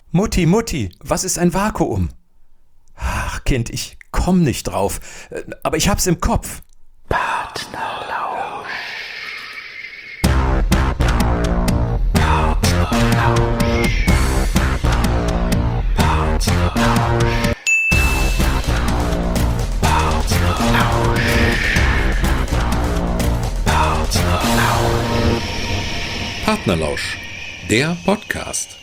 Mutti, Mutti, was ist ein Vakuum? Ach, Kind, ich komm nicht drauf, aber ich hab's im Kopf. Partnerlausch. Partnerlausch, der Podcast.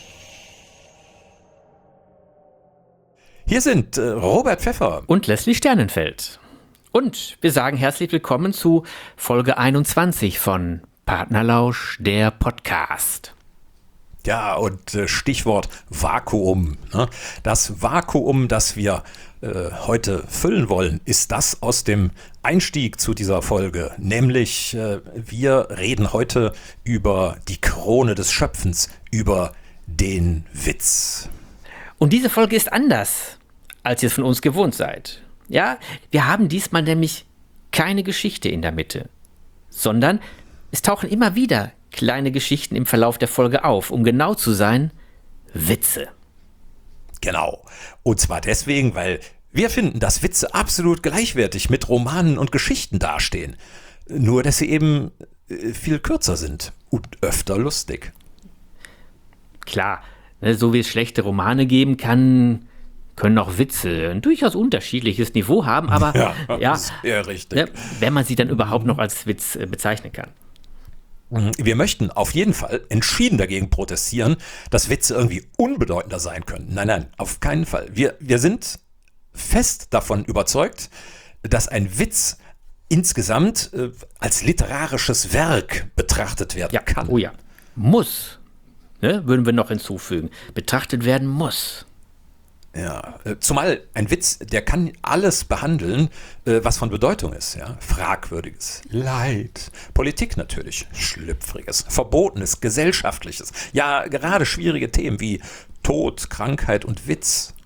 Hier sind Robert Pfeffer Und Leslie Sternenfeld. Und wir sagen herzlich willkommen zu Folge 21 von Partnerlausch, der Podcast. Ja, und Stichwort Vakuum. Ne? Das Vakuum, das wir heute füllen wollen, ist das aus dem Einstieg zu dieser Folge. Nämlich, wir reden heute über die Krone des Schöpfens, über den Witz. Und diese Folge ist anders, als ihr es von uns gewohnt seid. Ja, wir haben diesmal nämlich keine Geschichte in der Mitte, sondern es tauchen immer wieder kleine Geschichten im Verlauf der Folge auf. Um genau zu sein, Witze. Genau. Und zwar deswegen, weil wir finden, dass Witze absolut gleichwertig mit Romanen und Geschichten dastehen. Nur, dass sie eben viel kürzer sind und öfter lustig. Klar, ne, so wie es schlechte Romane geben kann, können auch Witze ein durchaus unterschiedliches Niveau haben, aber ja, sehr richtig. Ne, wenn man sie dann überhaupt noch als Witz bezeichnen kann. Wir möchten auf jeden Fall entschieden dagegen protestieren, dass Witze irgendwie unbedeutender sein können. Nein, nein, auf keinen Fall. Wir sind fest davon überzeugt, dass ein Witz insgesamt als literarisches Werk betrachtet werden kann. Oh ja, muss, ne, würden wir noch hinzufügen, betrachtet werden muss. Ja, zumal ein Witz, der kann alles behandeln, was von Bedeutung ist. Ja? Fragwürdiges, Leid, Politik natürlich, Schlüpfriges, Verbotenes, Gesellschaftliches. Ja, gerade schwierige Themen wie Tod, Krankheit und Witz.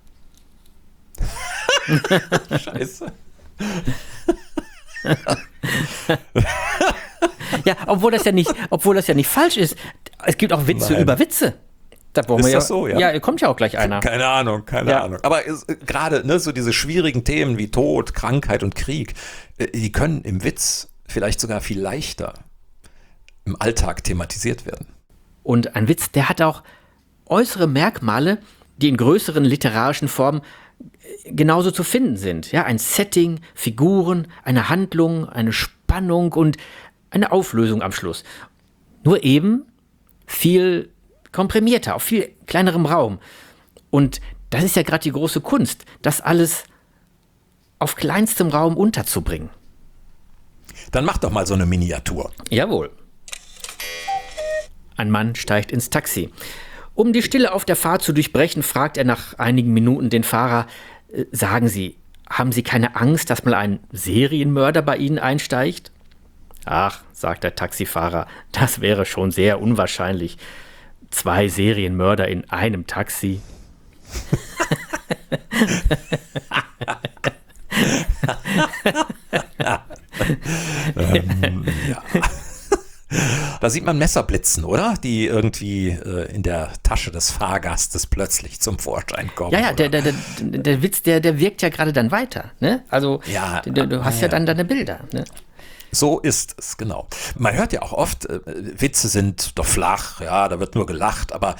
Scheiße. Ja, obwohl das ja nicht falsch ist. Es gibt auch Witze über Witze. Da brauchen wir das so, ja? Ja, kommt ja auch gleich einer. Keine Ahnung. Aber gerade ne, so diese schwierigen Themen wie Tod, Krankheit und Krieg, die können im Witz vielleicht sogar viel leichter im Alltag thematisiert werden. Und ein Witz, der hat auch äußere Merkmale, die in größeren literarischen Formen genauso zu finden sind. Ja, ein Setting, Figuren, eine Handlung, eine Spannung und eine Auflösung am Schluss. Nur eben viel komprimierter, auf viel kleinerem Raum. Und das ist ja gerade die große Kunst, das alles auf kleinstem Raum unterzubringen. Dann mach doch mal so eine Miniatur. Jawohl. Ein Mann steigt ins Taxi. Um die Stille auf der Fahrt zu durchbrechen, fragt er nach einigen Minuten den Fahrer, sagen Sie, haben Sie keine Angst, dass mal ein Serienmörder bei Ihnen einsteigt? Ach, sagt der Taxifahrer, das wäre schon sehr unwahrscheinlich. 2 Serienmörder in einem Taxi. Ja. Da sieht man Messer blitzen, oder? Die irgendwie in der Tasche des Fahrgastes plötzlich zum Vorschein kommen. Ja, der Witz, der wirkt ja gerade dann weiter. Ne? Also ja, du hast ja dann deine Bilder. Ne? So ist es, genau. Man hört ja auch oft, Witze sind doch flach, ja, da wird nur gelacht, aber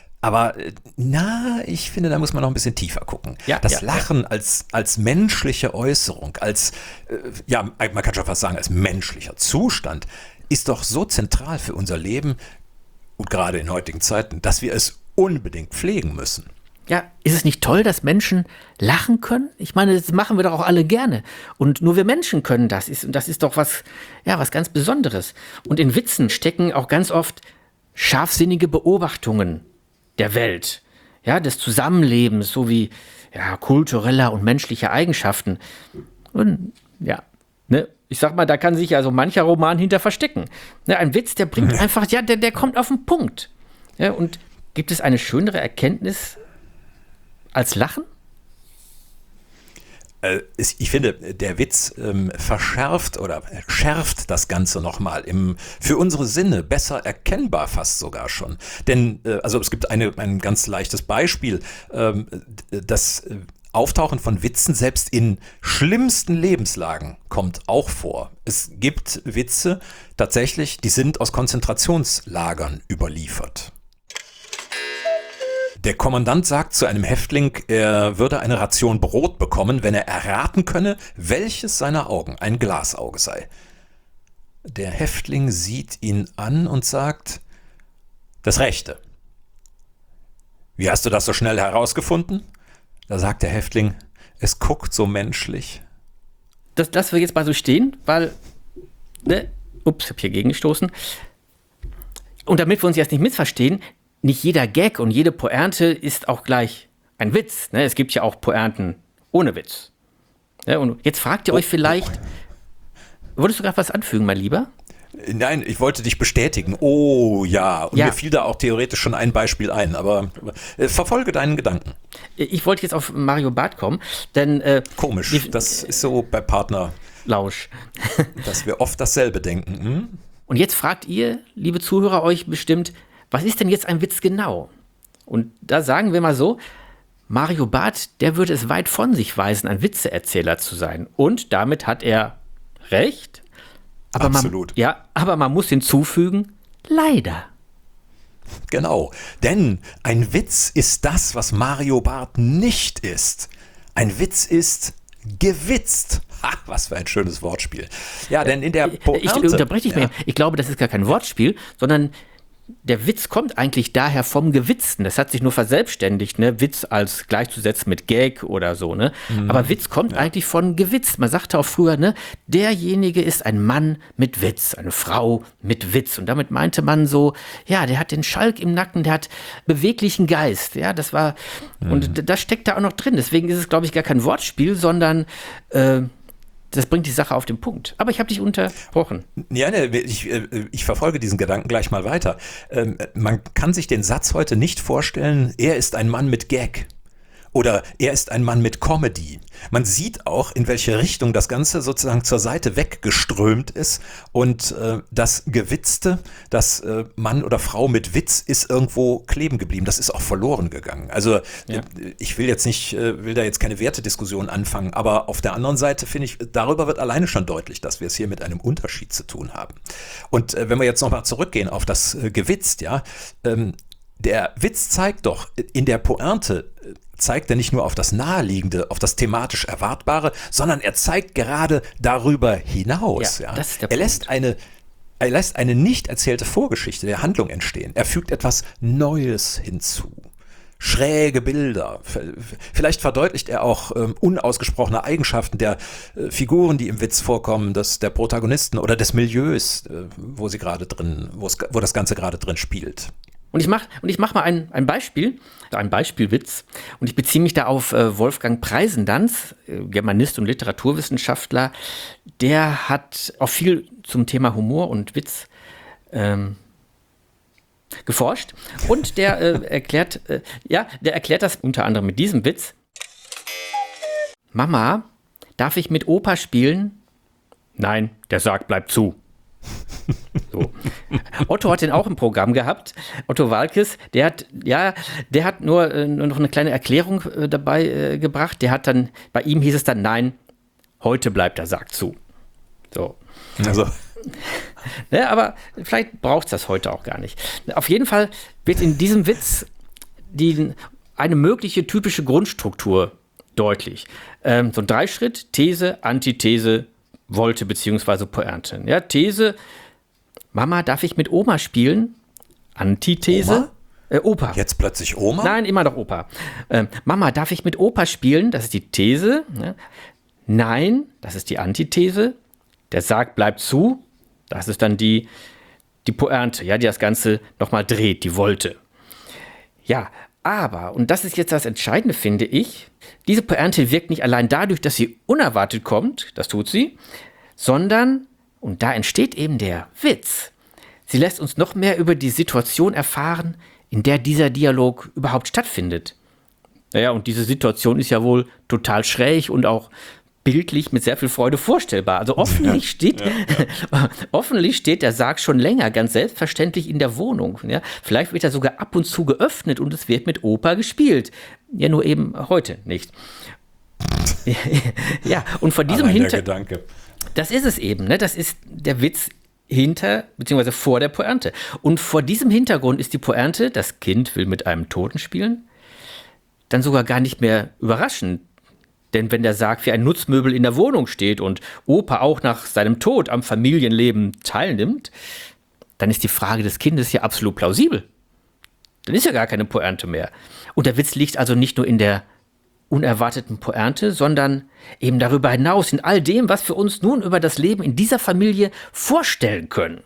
ich finde, da muss man noch ein bisschen tiefer gucken. Ja, das Lachen als menschliche Äußerung, man kann schon fast sagen, als menschlicher Zustand, ist doch so zentral für unser Leben und gerade in heutigen Zeiten, dass wir es unbedingt pflegen müssen. Ja, ist es nicht toll, dass Menschen lachen können? Ich meine, das machen wir doch auch alle gerne. Und nur wir Menschen können das. Und das ist doch was ganz Besonderes. Und in Witzen stecken auch ganz oft scharfsinnige Beobachtungen der Welt, ja, des Zusammenlebens, sowie kultureller und menschlicher Eigenschaften. Und ich sag mal, da kann sich ja so mancher Roman hinter verstecken. Ne, ein Witz, der bringt einfach, der kommt auf den Punkt. Ja, und gibt es eine schönere Erkenntnis als Lachen? Ich finde, der Witz verschärft oder schärft das Ganze nochmal für unsere Sinne besser erkennbar fast sogar schon. Denn also es gibt ein ganz leichtes Beispiel, das Auftauchen von Witzen selbst in schlimmsten Lebenslagen kommt auch vor. Es gibt Witze tatsächlich, die sind aus Konzentrationslagern überliefert. Der Kommandant sagt zu einem Häftling, er würde eine Ration Brot bekommen, wenn er erraten könne, welches seiner Augen ein Glasauge sei. Der Häftling sieht ihn an und sagt, das Rechte. Wie hast du das so schnell herausgefunden? Da sagt der Häftling, es guckt so menschlich. Das lassen wir jetzt mal so stehen, weil, ich habe hier gegengestoßen. Und damit wir uns jetzt nicht missverstehen, nicht jeder Gag und jede Pointe ist auch gleich ein Witz. Ne? Es gibt ja auch Pointen ohne Witz. Ne? Und jetzt fragt ihr euch vielleicht, wolltest du gerade was anfügen, mein Lieber? Nein, ich wollte dich bestätigen. Oh ja, und ja. Mir fiel da auch theoretisch schon ein Beispiel ein, aber verfolge deinen Gedanken. Ich wollte jetzt auf Mario Barth kommen, denn komisch, das ist so bei Partner Lausch, dass wir oft dasselbe denken. Hm? Und jetzt fragt ihr, liebe Zuhörer, euch bestimmt, was ist denn jetzt ein Witz genau? Und da sagen wir mal so, Mario Barth, der würde es weit von sich weisen, ein Witzeerzähler zu sein. Und damit hat er recht. Aber absolut. Aber man muss hinzufügen, leider. Genau, denn ein Witz ist das, was Mario Barth nicht ist. Ein Witz ist gewitzt. Ha, was für ein schönes Wortspiel. Ja, denn in der Pointe... Ich unterbreche dich mal. Ich glaube, das ist gar kein Wortspiel, sondern der Witz kommt eigentlich daher vom Gewitzten. Das hat sich nur verselbstständigt, ne? Witz als gleichzusetzen mit Gag oder so, ne? Aber Witz kommt eigentlich von Gewitz. Man sagte auch früher, ne? Derjenige ist ein Mann mit Witz, eine Frau mit Witz. Und damit meinte man so, ja, der hat den Schalk im Nacken, der hat beweglichen Geist. Ja, das war, und das steckt da auch noch drin. Deswegen ist es, glaube ich, gar kein Wortspiel, sondern das bringt die Sache auf den Punkt. Aber ich habe dich unterbrochen. Ja, ich verfolge diesen Gedanken gleich mal weiter. Man kann sich den Satz heute nicht vorstellen, er ist ein Mann mit Gag. Oder er ist ein Mann mit Comedy. Man sieht auch, in welche Richtung das Ganze sozusagen zur Seite weggeströmt ist. Und das Gewitzte, das Mann oder Frau mit Witz, ist irgendwo kleben geblieben. Das ist auch verloren gegangen. Also ich will da jetzt keine Wertediskussion anfangen. Aber auf der anderen Seite finde ich, darüber wird alleine schon deutlich, dass wir es hier mit einem Unterschied zu tun haben. Und wenn wir jetzt nochmal zurückgehen auf das Gewitzt, ja, der Witz zeigt doch in der Pointe, zeigt er nicht nur auf das Naheliegende, auf das thematisch Erwartbare, sondern er zeigt gerade darüber hinaus. Ja. Das ist der Punkt. Er lässt eine nicht erzählte Vorgeschichte der Handlung entstehen. Er fügt etwas Neues hinzu. Schräge Bilder. Vielleicht verdeutlicht er auch unausgesprochene Eigenschaften der Figuren, die im Witz vorkommen, der Protagonisten oder des Milieus, wo das Ganze gerade drin spielt. Und ich mach mal ein Beispiel, ein Beispielwitz. Und ich beziehe mich da auf Wolfgang Preisendanz, Germanist und Literaturwissenschaftler. Der hat auch viel zum Thema Humor und Witz geforscht. Und der erklärt das unter anderem mit diesem Witz. Mama, darf ich mit Opa spielen? Nein, der Sarg bleibt zu. So. Otto hat den auch im Programm gehabt. Otto Waalkes, der hat nur noch eine kleine Erklärung dabei gebracht. Bei ihm hieß es dann, nein, heute bleibt der Sarg zu. So. Also. Ja, aber vielleicht braucht es das heute auch gar nicht. Auf jeden Fall wird in diesem Witz eine mögliche typische Grundstruktur deutlich. So ein Dreischritt, These, Antithese, Volte bzw. Pointe. Ja, These, Mama, darf ich mit Oma spielen? Antithese, Opa. Jetzt plötzlich Oma? Nein, immer noch Opa. Mama, darf ich mit Opa spielen? Das ist die These. Ja. Nein, das ist die Antithese. Der Sarg bleibt zu. Das ist dann die Pointe, ja, die das Ganze nochmal dreht, die Volte. Ja, aber, und das ist jetzt das Entscheidende, finde ich, diese Pointe wirkt nicht allein dadurch, dass sie unerwartet kommt, das tut sie, sondern, und da entsteht eben der Witz, sie lässt uns noch mehr über die Situation erfahren, in der dieser Dialog überhaupt stattfindet. Naja, und diese Situation ist ja wohl total schräg und auch bildlich mit sehr viel Freude vorstellbar. Also offensichtlich steht der Sarg schon länger ganz selbstverständlich in der Wohnung. Ja? Vielleicht wird er sogar ab und zu geöffnet und es wird mit Opa gespielt. Ja, nur eben heute nicht. Ja, und vor diesem Hintergrund. Das ist es eben, ne? Das ist der Witz hinter, beziehungsweise vor der Pointe. Und vor diesem Hintergrund ist die Pointe, das Kind will mit einem Toten spielen, dann sogar gar nicht mehr überraschend. Denn wenn der Sarg wie ein Nutzmöbel in der Wohnung steht und Opa auch nach seinem Tod am Familienleben teilnimmt, dann ist die Frage des Kindes ja absolut plausibel. Dann ist ja gar keine Pointe mehr. Und der Witz liegt also nicht nur in der unerwarteten Pointe, sondern eben darüber hinaus in all dem, was wir uns nun über das Leben in dieser Familie vorstellen können.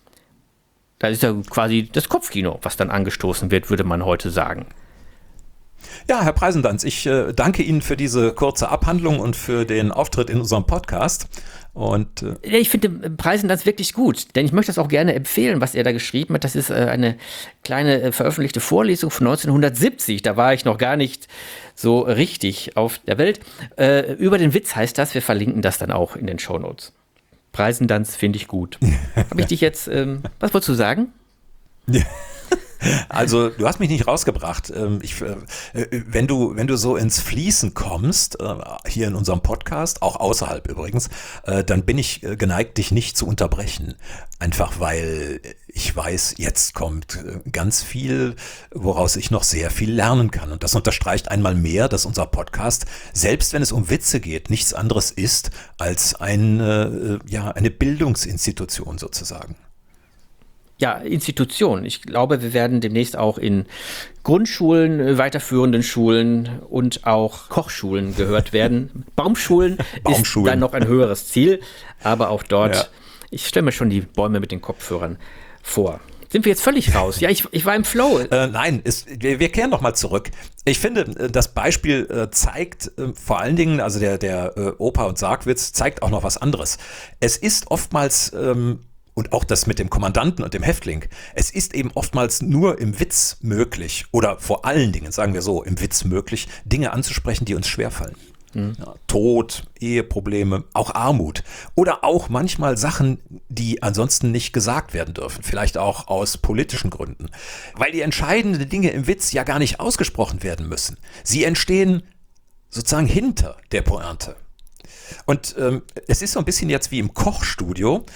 Da ist ja quasi das Kopfkino, was dann angestoßen wird, würde man heute sagen. Ja, Herr Preisendanz, ich danke Ihnen für diese kurze Abhandlung und für den Auftritt in unserem Podcast. Und ich finde Preisendanz wirklich gut, denn ich möchte das auch gerne empfehlen, was er da geschrieben hat. Das ist eine kleine veröffentlichte Vorlesung von 1970. Da war ich noch gar nicht so richtig auf der Welt. Über den Witz heißt das. Wir verlinken das dann auch in den Shownotes. Preisendanz finde ich gut. Habe ich dich jetzt, was wolltest du sagen? Ja. Also, du hast mich nicht rausgebracht. Wenn du so ins Fließen kommst, hier in unserem Podcast, auch außerhalb übrigens, dann bin ich geneigt, dich nicht zu unterbrechen. Einfach weil ich weiß, jetzt kommt ganz viel, woraus ich noch sehr viel lernen kann. Und das unterstreicht einmal mehr, dass unser Podcast, selbst wenn es um Witze geht, nichts anderes ist als eine Bildungsinstitution sozusagen. Ja, Institutionen. Ich glaube, wir werden demnächst auch in Grundschulen, weiterführenden Schulen und auch Kochschulen gehört werden. Baumschulen ist dann noch ein höheres Ziel, aber auch dort, Ich stelle mir schon die Bäume mit den Kopfhörern vor. Sind wir jetzt völlig raus? Ja, ich war im Flow. Nein, wir kehren noch mal zurück. Ich finde, das Beispiel zeigt vor allen Dingen, also der Opa- und Sargwitz zeigt auch noch was anderes. Es ist oftmals und auch das mit dem Kommandanten und dem Häftling. Es ist eben oftmals nur im Witz möglich oder vor allen Dingen, sagen wir so, im Witz möglich, Dinge anzusprechen, die uns schwerfallen. Ja, Tod, Eheprobleme, auch Armut oder auch manchmal Sachen, die ansonsten nicht gesagt werden dürfen. Vielleicht auch aus politischen Gründen. Weil die entscheidenden Dinge im Witz ja gar nicht ausgesprochen werden müssen. Sie entstehen sozusagen hinter der Pointe. Und es ist so ein bisschen jetzt wie im Kochstudio.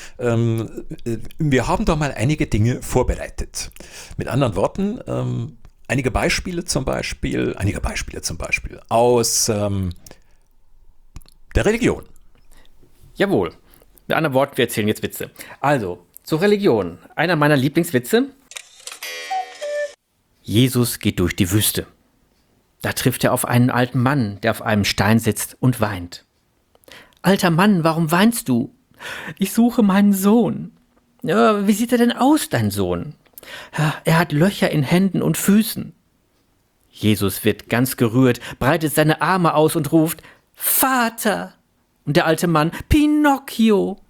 Wir haben da mal einige Dinge vorbereitet. Mit anderen Worten, einige Beispiele zum Beispiel aus der Religion. Jawohl. Mit anderen Worten, wir erzählen jetzt Witze. Also, zur Religion. Einer meiner Lieblingswitze. Jesus geht durch die Wüste. Da trifft er auf einen alten Mann, der auf einem Stein sitzt und weint. Alter Mann, warum weinst du? Ich suche meinen Sohn. Ja, wie sieht er denn aus, dein Sohn? Ja, er hat Löcher in Händen und Füßen. Jesus wird ganz gerührt, breitet seine Arme aus und ruft, Vater! Und der alte Mann, Pinocchio!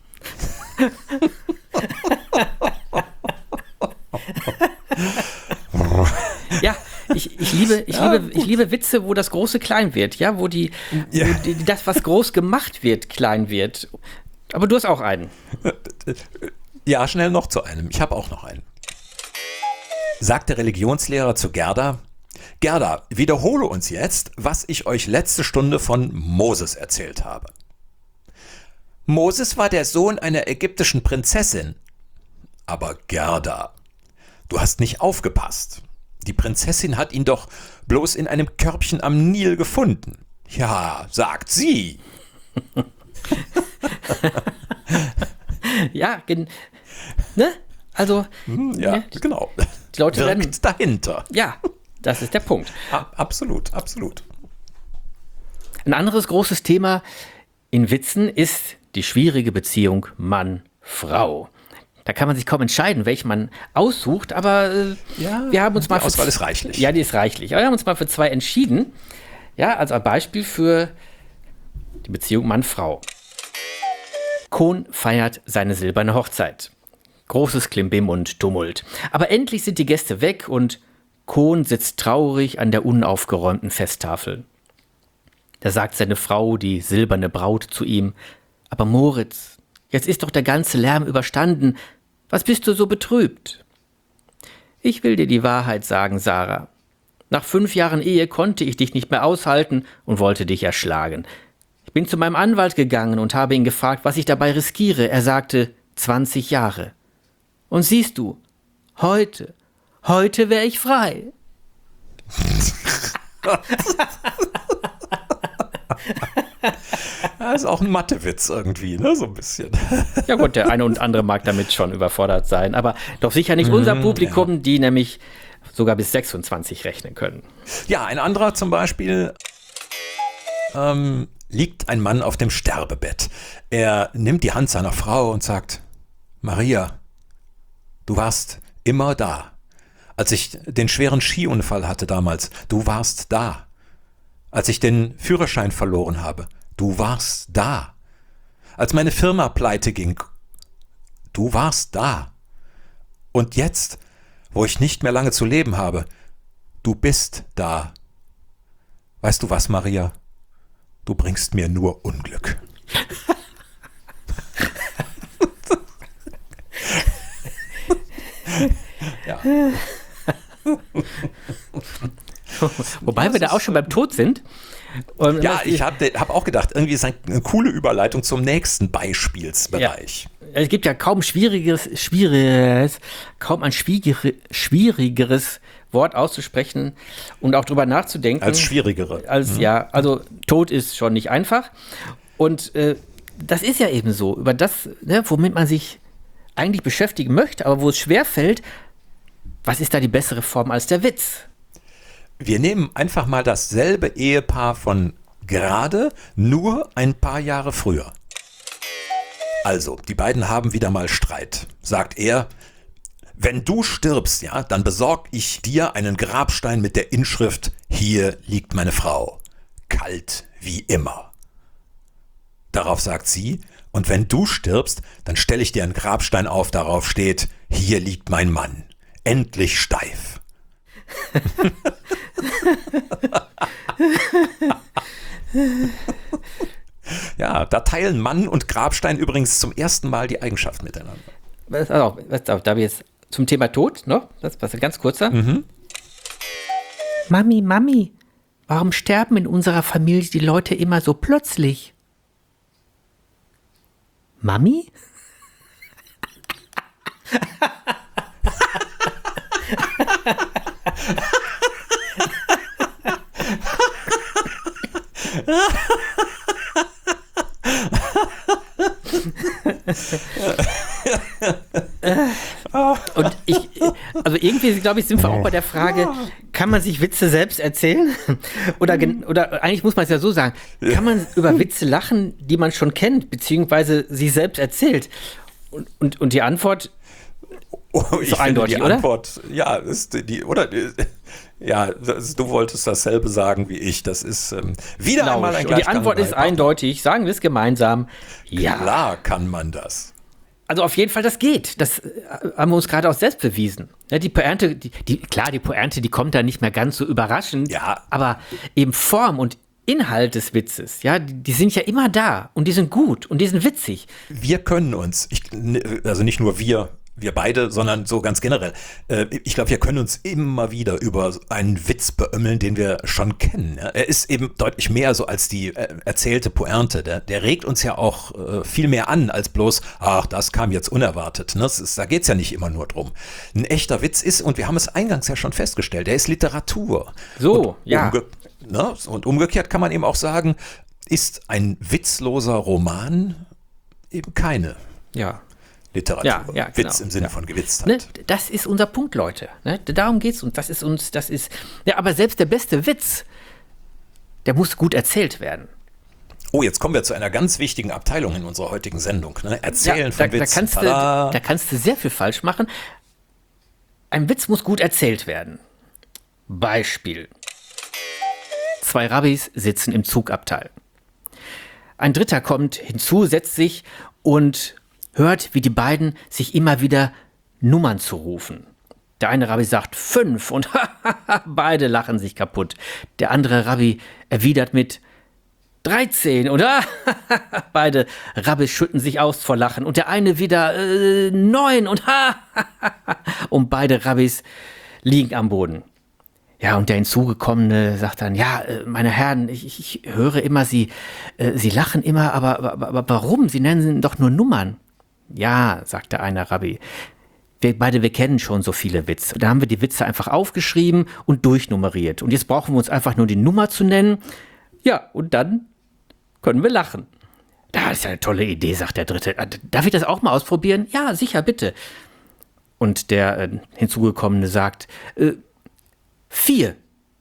Ja, ich liebe Witze, wo das Große klein wird, ja, wo das, was groß gemacht wird, klein wird. Aber du hast auch einen. Ja, schnell noch zu einem. Ich habe auch noch einen. Sagt der Religionslehrer zu Gerda: Gerda, wiederhole uns jetzt, was ich euch letzte Stunde von Moses erzählt habe. Moses war der Sohn einer ägyptischen Prinzessin. Aber Gerda, du hast nicht aufgepasst. Die Prinzessin hat ihn doch bloß in einem Körbchen am Nil gefunden. Ja, sagt sie. Ja, ne? Also, ja, ne? Genau. Die Leute wirkt werden dahinter. Ja, das ist der Punkt. Absolut, absolut. Ein anderes großes Thema in Witzen ist die schwierige Beziehung Mann-Frau. Da kann man sich kaum entscheiden, welchen man aussucht, aber wir haben uns mal die Auswahl ist reichlich. Ja, die ist reichlich. Aber wir haben uns mal für zwei entschieden. Ja, also ein Beispiel für die Beziehung Mann-Frau. Kohn feiert seine silberne Hochzeit. Großes Klimbim und Tumult. Aber endlich sind die Gäste weg und Kohn sitzt traurig an der unaufgeräumten Festtafel. Da sagt seine Frau, die silberne Braut, zu ihm: Aber Moritz, jetzt ist doch der ganze Lärm überstanden. Was bist du so betrübt? Ich will dir die Wahrheit sagen, Sarah. Nach 5 Jahren Ehe konnte ich dich nicht mehr aushalten und wollte dich erschlagen. Ich bin zu meinem Anwalt gegangen und habe ihn gefragt, was ich dabei riskiere. Er sagte, 20 Jahre. Und siehst du, heute wäre ich frei. Das ist auch ein Mathewitz irgendwie, ne? So ein bisschen. Ja gut, der eine und andere mag damit schon überfordert sein, aber doch sicher nicht unser Publikum, die nämlich sogar bis 26 rechnen können. Ja, ein anderer zum Beispiel, liegt ein Mann auf dem Sterbebett. Er nimmt die Hand seiner Frau und sagt: Maria, du warst immer da. Als ich den schweren Skiunfall hatte damals, du warst da. Als ich den Führerschein verloren habe, du warst da. Als meine Firma pleite ging, du warst da. Und jetzt, wo ich nicht mehr lange zu leben habe, du bist da. Weißt du was, Maria? Du bringst mir nur Unglück. Ja. Wobei wir da auch schon beim Tod sind. Und Ja, ich hab auch gedacht, irgendwie ist eine coole Überleitung zum nächsten Beispielsbereich. Ja. Es gibt ja kaum kaum ein schwierigeres Wort auszusprechen und auch drüber nachzudenken. Als schwierigere. Ja, also Tod ist schon nicht einfach. Und das ist ja eben so, über das, ne, womit man sich eigentlich beschäftigen möchte, aber wo es schwerfällt, was ist da die bessere Form als der Witz? Wir nehmen einfach mal dasselbe Ehepaar von gerade, nur ein paar Jahre früher. Also, die beiden haben wieder mal Streit. Sagt er: Wenn du stirbst, ja, dann besorg ich dir einen Grabstein mit der Inschrift: Hier liegt meine Frau. Kalt wie immer. Darauf sagt sie: Und wenn du stirbst, dann stelle ich dir einen Grabstein auf, darauf steht: Hier liegt mein Mann. Endlich steif. Ja, da teilen Mann und Grabstein übrigens zum ersten Mal die Eigenschaften miteinander. Da wir jetzt zum Thema Tod, noch, das ist ganz kurzer. Mami, warum sterben in unserer Familie die Leute immer so plötzlich? Mami? Und also irgendwie, glaube ich, sind wir auch bei der Frage, kann man sich Witze selbst erzählen? Oder eigentlich muss man es ja so sagen, kann man über Witze lachen, die man schon kennt, beziehungsweise sich selbst erzählt? Und die Antwort Ich so eindeutig, die oder? Antwort, ja, ist die, oder? Ja, du wolltest dasselbe sagen wie ich. Das ist wieder Genau. einmal ein Und die Antwort ist eindeutig, sagen wir es gemeinsam. Ja. Klar kann man das. Also auf jeden Fall, das geht. Das haben wir uns gerade auch selbst bewiesen. Ja, die Pointe, die Pointe, die kommt da nicht mehr ganz so überraschend. Ja. Aber eben Form und Inhalt des Witzes, ja, die sind ja immer da und die sind gut und die sind witzig. Wir können uns, also nicht nur wir beide, sondern so ganz generell. Ich glaube, wir können uns immer wieder über einen Witz beömmeln, den wir schon kennen. Ja? Er ist eben deutlich mehr so als die erzählte Pointe. Der regt uns ja auch viel mehr an, als bloß, ach, das kam jetzt unerwartet. Ne? Da geht's ja nicht immer nur drum. Ein echter Witz ist, und wir haben es eingangs ja schon festgestellt, der ist Literatur. So, und ja. Und umgekehrt kann man eben auch sagen, ist ein witzloser Roman eben keine Literatur. Ja, genau. Witz im Sinne von Gewitztheit. Ne, das ist unser Punkt, Leute. Ne? Darum geht's uns. Ja, aber selbst der beste Witz, der muss gut erzählt werden. Oh, jetzt kommen wir zu einer ganz wichtigen Abteilung in unserer heutigen Sendung. Ne? Erzählen von Witzen. Da kannst du sehr viel falsch machen. Ein Witz muss gut erzählt werden. Beispiel. 2 Rabbis sitzen im Zugabteil. Ein Dritter kommt hinzu, setzt sich und hört, wie die beiden sich immer wieder Nummern zurufen. Der eine Rabbi sagt 5 und beide lachen sich kaputt. Der andere Rabbi erwidert mit 13 und beide Rabbis schütten sich aus vor Lachen. Und der eine wieder 9 und beide Rabbis liegen am Boden. Ja, und der Hinzugekommene sagt dann, ja, meine Herren, ich höre immer, Sie lachen immer, aber warum? Sie nennen doch nur Nummern. Ja, sagt der eine Rabbi, wir kennen schon so viele Witze. Da haben wir die Witze einfach aufgeschrieben und durchnummeriert. Und jetzt brauchen wir uns einfach nur die Nummer zu nennen. Ja, und dann können wir lachen. Das ist ja eine tolle Idee, sagt der Dritte. Darf ich das auch mal ausprobieren? Ja, sicher, bitte. Und der Hinzugekommene sagt, 4.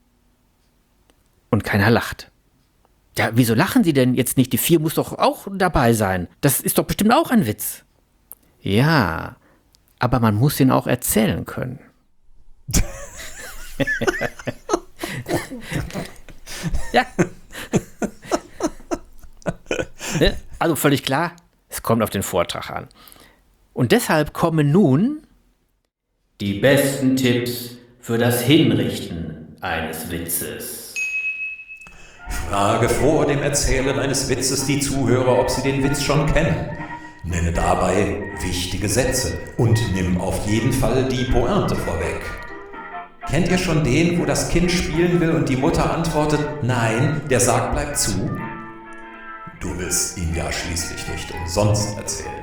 Und keiner lacht. Ja, wieso lachen Sie denn jetzt nicht? Die 4 muss doch auch dabei sein. Das ist doch bestimmt auch ein Witz. Ja, aber man muss ihn auch erzählen können. Ja. Also völlig klar, es kommt auf den Vortrag an. Und deshalb kommen nun die besten Tipps für das Hinrichten eines Witzes. Frage vor dem Erzählen eines Witzes die Zuhörer, ob sie den Witz schon kennen. Nenne dabei wichtige Sätze und nimm auf jeden Fall die Pointe vorweg. Kennt ihr schon den, wo das Kind spielen will und die Mutter antwortet, nein, der Sarg bleibt zu? Du willst ihn ja schließlich nicht umsonst erzählen.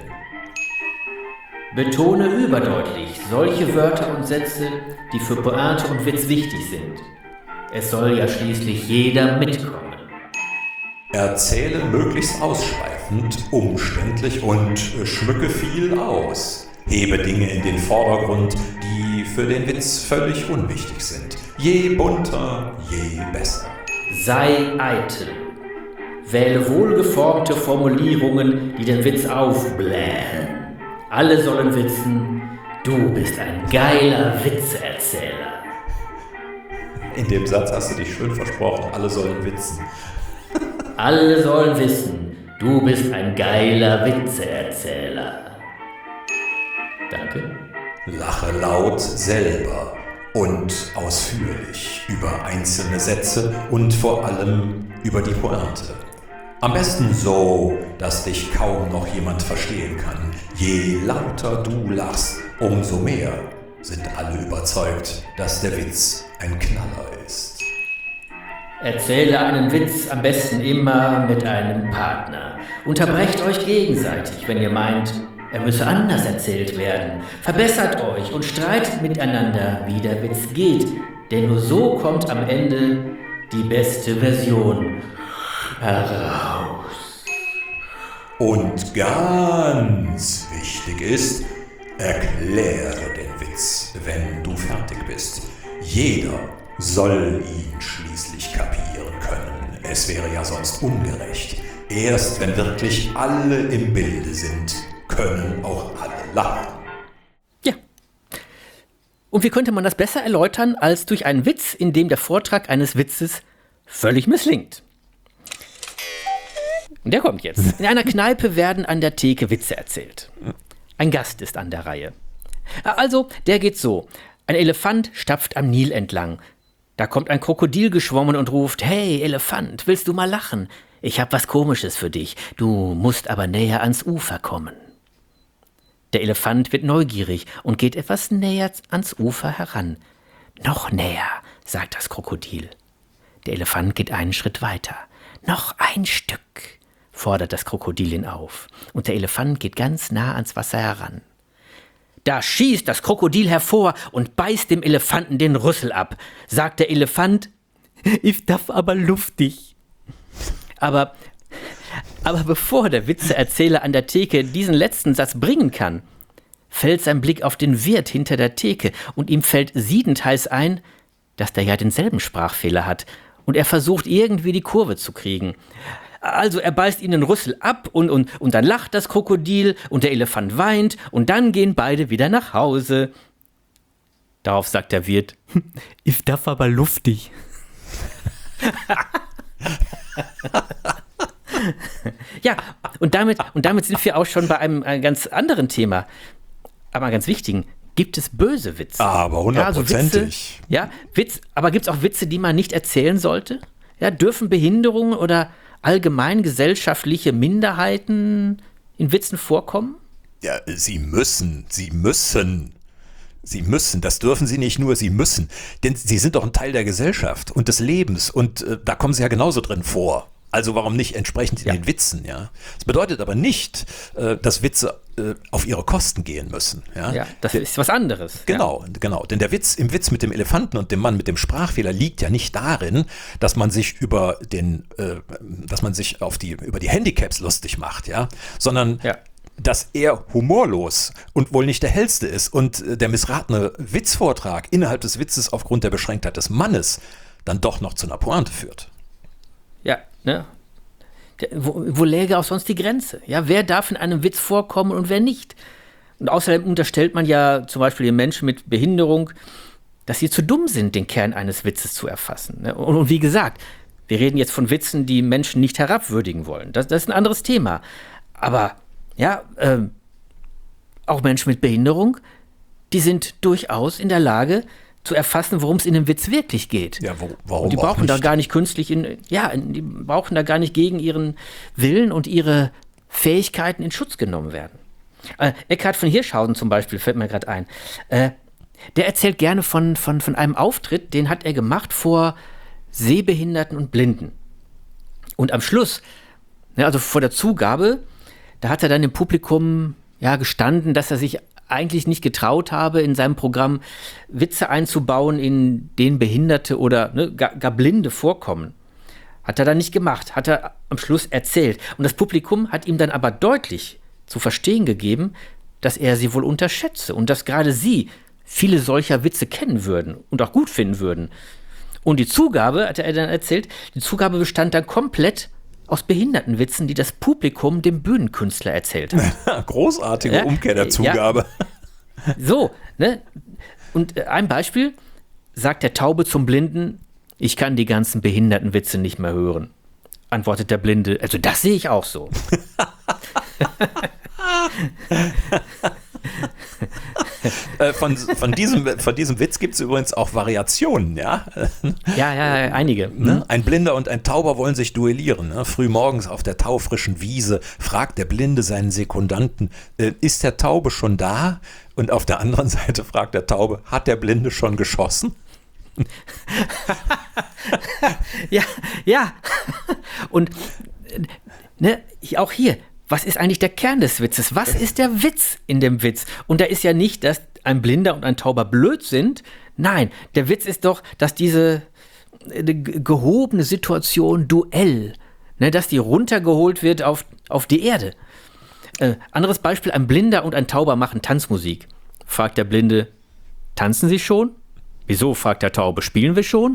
Betone überdeutlich solche Wörter und Sätze, die für Pointe und Witz wichtig sind. Es soll ja schließlich jeder mitkommen. Erzähle möglichst ausschweifend, umständlich und schmücke viel aus. Hebe Dinge in den Vordergrund, die für den Witz völlig unwichtig sind. Je bunter, je besser. Sei eitel. Wähle wohlgeformte Formulierungen, die den Witz aufblähen. Alle sollen wissen, du bist ein geiler Witzeerzähler. In dem Satz hast du dich schön versprochen, alle sollen witzen. Alle sollen wissen, du bist ein geiler Witzeerzähler. Danke. Lache laut selber und ausführlich über einzelne Sätze und vor allem über die Pointe. Am besten so, dass dich kaum noch jemand verstehen kann. Je lauter du lachst, umso mehr sind alle überzeugt, dass der Witz ein Knaller ist. Erzähle einen Witz am besten immer mit einem Partner. Unterbrecht euch gegenseitig, wenn ihr meint, er müsse anders erzählt werden. Verbessert euch und streitet miteinander, wie der Witz geht. Denn nur so kommt am Ende die beste Version heraus. Und ganz wichtig ist, erkläre den Witz, wenn du fertig bist. Jeder soll ihn schließlich kapieren können. Es wäre ja sonst ungerecht. Erst wenn wirklich alle im Bilde sind, können auch alle lachen. Ja. Und wie könnte man das besser erläutern als durch einen Witz, in dem der Vortrag eines Witzes völlig misslingt? Und der kommt jetzt. In einer Kneipe werden an der Theke Witze erzählt. Ein Gast ist an der Reihe. Also, der geht so. Ein Elefant stapft am Nil entlang. Da kommt ein Krokodil geschwommen und ruft, hey Elefant, willst du mal lachen? Ich hab was Komisches für dich. Du musst aber näher ans Ufer kommen. Der Elefant wird neugierig und geht etwas näher ans Ufer heran. Noch näher, sagt das Krokodil. Der Elefant geht einen Schritt weiter. Noch ein Stück, fordert das Krokodil ihn auf. Und der Elefant geht ganz nah ans Wasser heran. Da schießt das Krokodil hervor und beißt dem Elefanten den Rüssel ab. Sagt der Elefant, ich darf aber luftig. Aber bevor der Witzeerzähler an der Theke diesen letzten Satz bringen kann, fällt sein Blick auf den Wirt hinter der Theke und ihm fällt siedendheiß ein, dass der ja denselben Sprachfehler hat und er versucht irgendwie die Kurve zu kriegen. Also er beißt ihm den Rüssel ab und dann lacht das Krokodil und der Elefant weint und dann gehen beide wieder nach Hause. Darauf sagt der Wirt, ich darf aber luftig. Ja, und damit sind wir auch schon bei einem ganz anderen Thema, aber ganz wichtigen. gibt es böse Witze. Aber hundertprozentig. Aber gibt es auch Witze, die man nicht erzählen sollte? Ja, dürfen Behinderungen oder allgemein gesellschaftliche Minderheiten in Witzen vorkommen? Ja, sie müssen, das dürfen sie nicht nur, sie müssen. Denn sie sind doch ein Teil der Gesellschaft und des Lebens und da kommen sie ja genauso drin vor. Also warum nicht entsprechend in den Witzen, ja? Das bedeutet aber nicht, dass Witze auf ihre Kosten gehen müssen. Ja, das ist was anderes. Genau. Denn im Witz mit dem Elefanten und dem Mann mit dem Sprachfehler liegt ja nicht darin, dass man sich über die Handicaps lustig macht, ja, sondern dass er humorlos und wohl nicht der hellste ist und der missratene Witzvortrag innerhalb des Witzes aufgrund der Beschränktheit des Mannes dann doch noch zu einer Pointe führt. Ja, ne? Wo läge auch sonst die Grenze? Ja, wer darf in einem Witz vorkommen und wer nicht? Und außerdem unterstellt man ja zum Beispiel den Menschen mit Behinderung, dass sie zu dumm sind, den Kern eines Witzes zu erfassen. Ne? Und wie gesagt, wir reden jetzt von Witzen, die Menschen nicht herabwürdigen wollen. Das ist ein anderes Thema. Aber auch Menschen mit Behinderung, die sind durchaus in der Lage zu erfassen, worum es in dem Witz wirklich geht. Ja, warum und die brauchen da gar nicht künstlich die brauchen da gar nicht gegen ihren Willen und ihre Fähigkeiten in Schutz genommen werden. Eckhard von Hirschhausen zum Beispiel, fällt mir gerade ein, der erzählt gerne von einem Auftritt, den hat er gemacht vor Sehbehinderten und Blinden. Und am Schluss, also vor der Zugabe, da hat er dann im Publikum gestanden, dass er sich eigentlich nicht getraut habe, in seinem Programm Witze einzubauen, in denen Behinderte oder gar Blinde vorkommen. Hat er dann nicht gemacht, hat er am Schluss erzählt. Und das Publikum hat ihm dann aber deutlich zu verstehen gegeben, dass er sie wohl unterschätze und dass gerade sie viele solcher Witze kennen würden und auch gut finden würden. Und die Zugabe, hat er dann erzählt, die Zugabe bestand dann komplett aus Behindertenwitzen, die das Publikum dem Bühnenkünstler erzählt hat. Großartige Umkehr der Zugabe. Ja, so, ne? Und ein Beispiel, sagt der Taube zum Blinden, ich kann die ganzen Behindertenwitze nicht mehr hören. Antwortet der Blinde, also das sehe ich auch so. Von diesem Witz gibt es übrigens auch Variationen, ja? Ja, einige. Ne? Ein Blinder und ein Tauber wollen sich duellieren. Ne? Frühmorgens auf der taufrischen Wiese fragt der Blinde seinen Sekundanten, ist der Taube schon da? Und auf der anderen Seite fragt der Taube, hat der Blinde schon geschossen? Ja. Und auch hier, was ist eigentlich der Kern des Witzes? Was ist der Witz in dem Witz? Und da ist ja nicht, dass ein Blinder und ein Tauber blöd sind. Nein, der Witz ist doch, dass diese gehobene Situation Duell, dass die runtergeholt wird auf die Erde. Anderes Beispiel, ein Blinder und ein Tauber machen Tanzmusik. Fragt der Blinde, tanzen Sie schon? Wieso, fragt der Taube, spielen wir schon?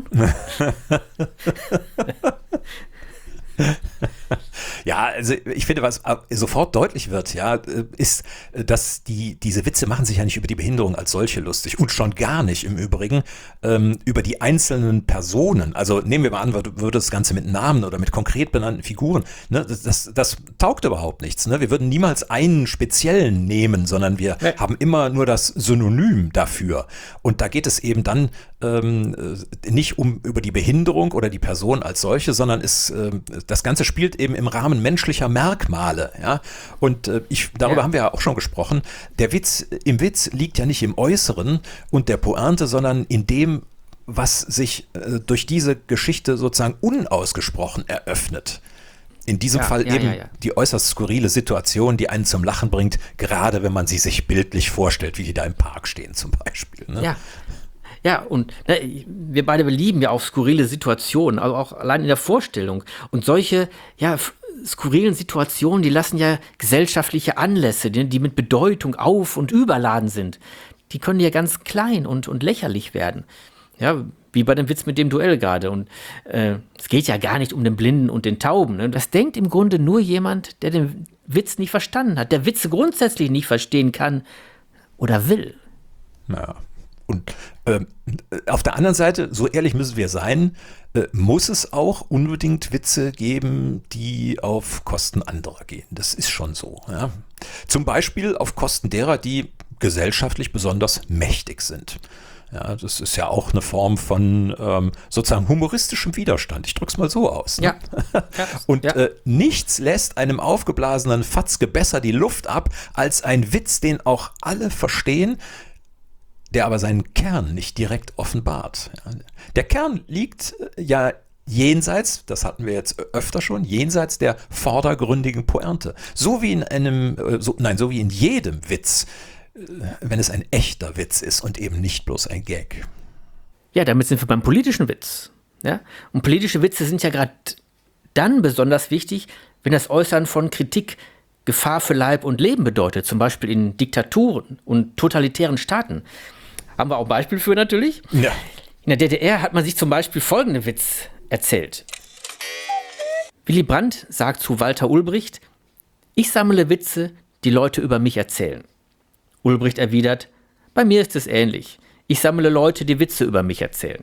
Ja, also ich finde, was sofort deutlich wird, ist, dass diese Witze machen sich ja nicht über die Behinderung als solche lustig und schon gar nicht im Übrigen über die einzelnen Personen. Also nehmen wir mal an, würde das Ganze mit Namen oder mit konkret benannten Figuren, ne, das taugt überhaupt nichts. Ne? Wir würden niemals einen speziellen nehmen, sondern wir haben immer nur das Synonym dafür. Und da geht es eben dann nicht über die Behinderung oder die Person als solche, sondern das Ganze spielt eben im Rahmen menschlicher Merkmale. Ja? Und darüber haben wir ja auch schon gesprochen. Im Witz liegt ja nicht im Äußeren und der Pointe, sondern in dem, was sich durch diese Geschichte sozusagen unausgesprochen eröffnet. In diesem Fall die äußerst skurrile Situation, die einen zum Lachen bringt, gerade wenn man sie sich bildlich vorstellt, wie die da im Park stehen zum Beispiel. Ne? Ja, und wir beide lieben ja auch skurrile Situationen, also auch allein in der Vorstellung. Und solche skurrilen Situationen, die lassen ja gesellschaftliche Anlässe, die mit Bedeutung auf- und überladen sind, die können ja ganz klein und lächerlich werden. Ja, wie bei dem Witz mit dem Duell gerade. Und es geht ja gar nicht um den Blinden und den Tauben. Ne? Das denkt im Grunde nur jemand, der den Witz nicht verstanden hat, der Witze grundsätzlich nicht verstehen kann oder will. Ja. Und auf der anderen Seite, so ehrlich müssen wir sein, muss es auch unbedingt Witze geben, die auf Kosten anderer gehen. Das ist schon so. Ja. Zum Beispiel auf Kosten derer, die gesellschaftlich besonders mächtig sind. Ja, das ist ja auch eine Form von sozusagen humoristischem Widerstand. Ich drück's mal so aus. Ne? Ja. Und nichts lässt einem aufgeblasenen Fatzke besser die Luft ab, als ein Witz, den auch alle verstehen, der aber seinen Kern nicht direkt offenbart. Ja, der Kern liegt ja jenseits, das hatten wir jetzt öfter schon, jenseits der vordergründigen Pointe. So wie in jedem Witz, wenn es ein echter Witz ist und eben nicht bloß ein Gag. Ja, damit sind wir beim politischen Witz. Ja? Und politische Witze sind ja gerade dann besonders wichtig, wenn das Äußern von Kritik Gefahr für Leib und Leben bedeutet, zum Beispiel in Diktaturen und totalitären Staaten. Haben wir auch ein Beispiel für natürlich. Ja. In der DDR hat man sich zum Beispiel folgenden Witz erzählt. Willy Brandt sagt zu Walter Ulbricht: Ich sammle Witze, die Leute über mich erzählen. Ulbricht erwidert: Bei mir ist es ähnlich. Ich sammle Leute, die Witze über mich erzählen.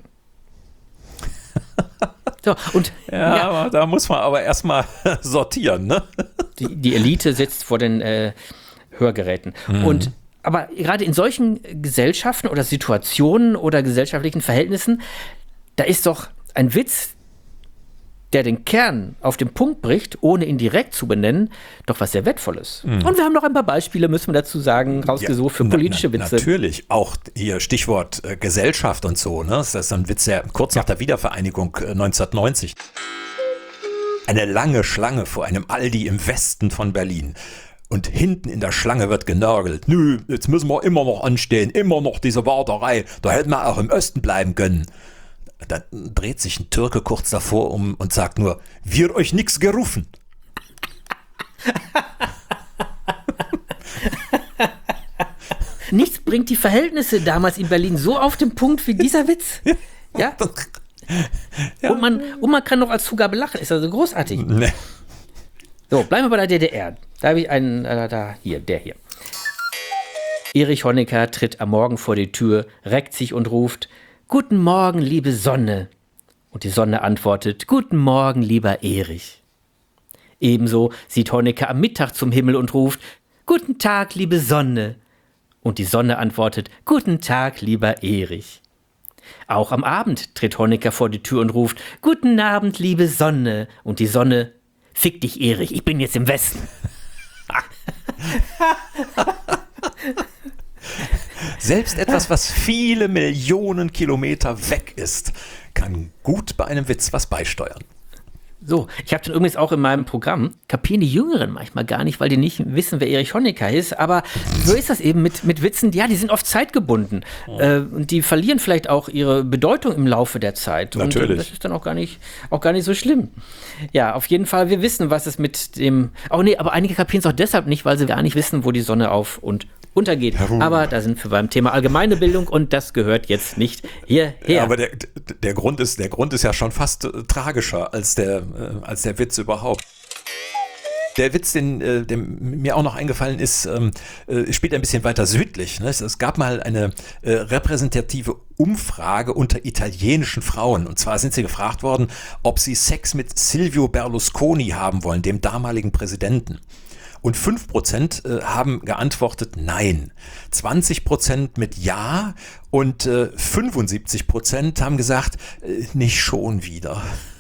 So, und Ja, da muss man aber erstmal sortieren, ne? die Elite sitzt vor den Hörgeräten. Aber gerade in solchen Gesellschaften oder Situationen oder gesellschaftlichen Verhältnissen, da ist doch ein Witz, der den Kern auf den Punkt bricht, ohne ihn direkt zu benennen, doch was sehr Wertvolles. Und wir haben noch ein paar Beispiele, müssen wir dazu sagen, rausgesucht für politische Witze. Natürlich, auch hier Stichwort Gesellschaft und so. Ne? Das ist ein Witz, der kurz nach der Wiedervereinigung 1990. Eine lange Schlange vor einem Aldi im Westen von Berlin. Und hinten in der Schlange wird genörgelt. Nö, jetzt müssen wir immer noch anstehen, immer noch diese Warterei. Da hätten wir auch im Osten bleiben können. Dann dreht sich ein Türke kurz davor um und sagt nur: Wir euch nix gerufen. Nichts bringt die Verhältnisse damals in Berlin so auf den Punkt wie dieser Witz. Ja? Ja. Und man kann noch als Zugabe lachen, ist also großartig. Nee. So, bleiben wir bei der DDR. Da habe ich einen, der hier. Erich Honecker tritt am Morgen vor die Tür, reckt sich und ruft: Guten Morgen, liebe Sonne. Und die Sonne antwortet: Guten Morgen, lieber Erich. Ebenso sieht Honecker am Mittag zum Himmel und ruft: Guten Tag, liebe Sonne. Und die Sonne antwortet: Guten Tag, lieber Erich. Auch am Abend tritt Honecker vor die Tür und ruft: Guten Abend, liebe Sonne. Und die Sonne: Fick dich, Erich, ich bin jetzt im Westen. Selbst etwas, was viele Millionen Kilometer weg ist, kann gut bei einem Witz was beisteuern. So, ich habe dann übrigens auch in meinem Programm, kapieren die Jüngeren manchmal gar nicht, weil die nicht wissen, wer Erich Honecker ist, aber so ist das eben mit Witzen, ja, die sind oft zeitgebunden und die verlieren vielleicht auch ihre Bedeutung im Laufe der Zeit. Natürlich. Und das ist dann auch gar nicht so schlimm. Ja, auf jeden Fall, wir wissen, was es mit dem, aber einige kapieren es auch deshalb nicht, weil sie gar nicht wissen, wo die Sonne auf und untergeht. Aber da sind wir beim Thema allgemeine Bildung und das gehört jetzt nicht hierher. Ja, aber der Grund ist ja schon fast tragischer als der Witz überhaupt. Der Witz, der mir auch noch eingefallen ist, spielt ein bisschen weiter südlich. Ne? Es gab mal eine repräsentative Umfrage unter italienischen Frauen. Und zwar sind sie gefragt worden, ob sie Sex mit Silvio Berlusconi haben wollen, dem damaligen Präsidenten. Und 5% haben geantwortet nein, 20% mit ja und 75% haben gesagt, nicht schon wieder.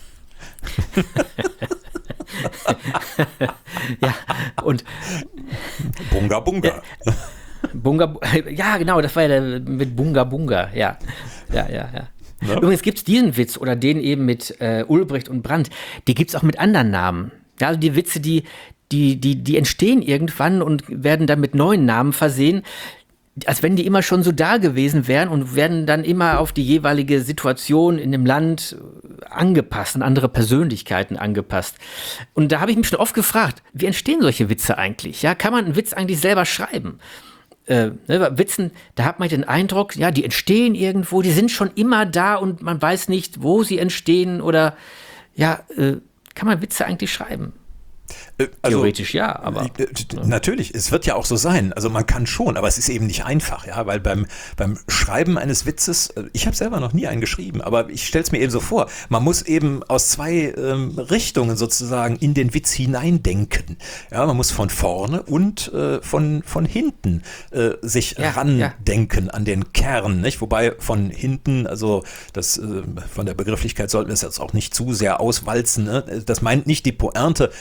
Ja, und Bunga Bunga. Bunga, ja genau, das war ja der mit Bunga Bunga, ja. Ja. Übrigens gibt es diesen Witz oder den eben mit Ulbricht und Brandt, die gibt es auch mit anderen Namen. Ja, also die Witze, die entstehen irgendwann und werden dann mit neuen Namen versehen, als wenn die immer schon so da gewesen wären und werden dann immer auf die jeweilige Situation in dem Land angepasst, an andere Persönlichkeiten angepasst. Und da habe ich mich schon oft gefragt, wie entstehen solche Witze eigentlich? Ja, kann man einen Witz eigentlich selber schreiben? Bei Witzen, da hat man den Eindruck, ja, die entstehen irgendwo, die sind schon immer da und man weiß nicht, wo sie entstehen oder ja, kann man Witze eigentlich schreiben? Theoretisch ja, aber natürlich, es wird ja auch so sein. Also man kann schon, aber es ist eben nicht einfach, ja, weil beim Schreiben eines Witzes, ich habe selber noch nie einen geschrieben, aber ich stelle es mir eben so vor, man muss eben aus zwei Richtungen sozusagen in den Witz hineindenken. Ja, man muss von vorne und von hinten sich randenken an den Kern, nicht? Wobei von hinten, also das von der Begrifflichkeit sollten wir es jetzt auch nicht zu sehr auswalzen. Ne? Das meint nicht die Pointe,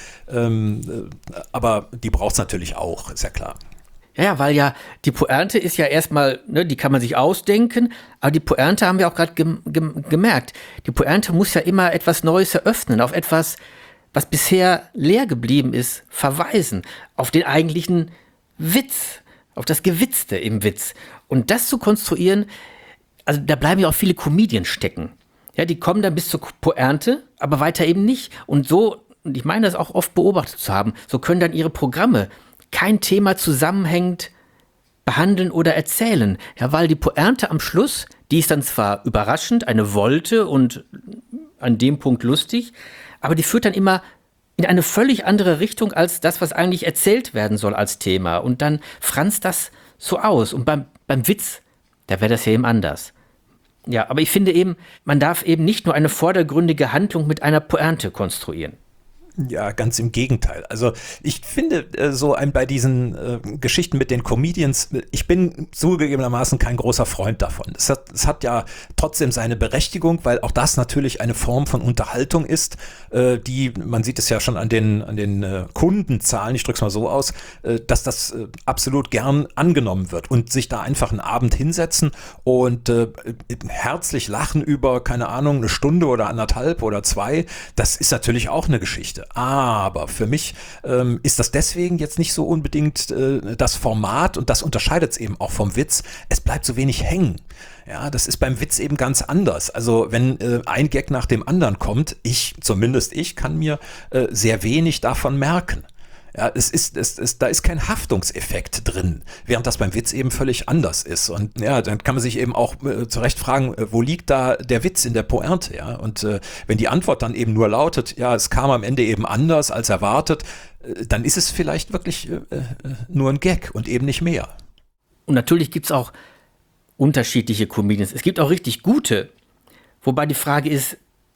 aber die braucht es natürlich auch, ist ja klar. Ja, weil ja die Pointe ist ja erstmal, ne, die kann man sich ausdenken, aber die Pointe haben wir auch gerade gemerkt. Die Pointe muss ja immer etwas Neues eröffnen, auf etwas, was bisher leer geblieben ist, verweisen, auf den eigentlichen Witz, auf das Gewitzte im Witz. Und das zu konstruieren, also da bleiben ja auch viele Comedians stecken. Ja, die kommen dann bis zur Pointe, aber weiter eben nicht. Und so, und ich meine das auch oft beobachtet zu haben, so können dann ihre Programme kein Thema zusammenhängend behandeln oder erzählen. Ja, weil die Pointe am Schluss, die ist dann zwar überraschend, eine Wolte und an dem Punkt lustig, aber die führt dann immer in eine völlig andere Richtung als das, was eigentlich erzählt werden soll als Thema. Und dann franzt das so aus. Und beim Witz, da wäre das ja eben anders. Ja, aber ich finde eben, man darf eben nicht nur eine vordergründige Handlung mit einer Pointe konstruieren. Ja, ganz im Gegenteil. Also ich finde bei diesen Geschichten mit den Comedians, ich bin zugegebenermaßen kein großer Freund davon. Es hat ja trotzdem seine Berechtigung, weil auch das natürlich eine Form von Unterhaltung ist, die, man sieht es ja schon an den Kundenzahlen, ich drücke es mal so aus, dass das absolut gern angenommen wird und sich da einfach einen Abend hinsetzen und herzlich lachen über, keine Ahnung, eine Stunde oder 1,5 oder 2, das ist natürlich auch eine Geschichte. Aber für mich ist das deswegen jetzt nicht so unbedingt das Format und das unterscheidet es eben auch vom Witz. Es bleibt so wenig hängen. Ja, das ist beim Witz eben ganz anders. Also wenn ein Gag nach dem anderen kommt, zumindest ich kann mir sehr wenig davon merken. Ja, da ist kein Haftungseffekt drin, während das beim Witz eben völlig anders ist. Und ja, dann kann man sich eben auch zu Recht fragen, wo liegt da der Witz in der Pointe? Ja? Und wenn die Antwort dann eben nur lautet, ja, es kam am Ende eben anders als erwartet, dann ist es vielleicht wirklich nur ein Gag und eben nicht mehr. Und natürlich gibt es auch unterschiedliche Comedians. Es gibt auch richtig gute, wobei die Frage ist,